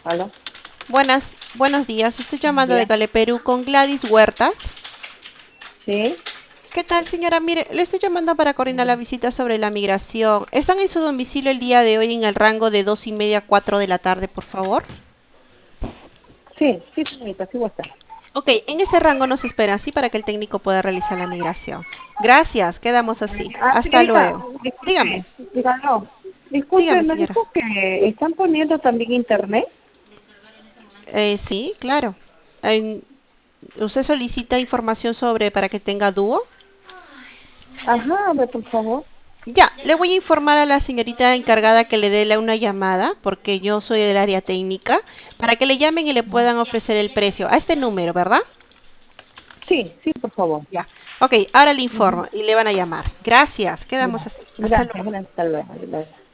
Hola. Buenos días. Estoy llamando de Día. Cale Perú con Gladys Huertas. Sí. ¿Qué tal, señora? Mire, le estoy llamando para coordinar la visita sobre la migración. ¿Están en su domicilio el día de hoy en el rango de 2:30 a 4 de la tarde, por favor? Sí, sí, señorita, sí voy a estar. Ok, en ese rango nos espera así para que el técnico pueda realizar la migración. Gracias, quedamos así. Hasta Señorita, luego. Dígame, disculpe, dígalo. Disculpe, dígame, me señora. dijo que están poniendo también internet. Sí, claro. En- ¿Usted solicita información sobre para que tenga dúo? Ajá, a ver, por favor. Ya, le voy a informar a la señorita encargada que le dé una llamada, porque yo soy del área técnica, para que le llamen y le puedan ofrecer el precio a este número, ¿verdad? Sí, sí, por favor. Ya. Ok, ahora le Ujú. informo y le van a llamar. Gracias, quedamos Ya. así. Hasta Gracias, luego. gracias, hasta luego.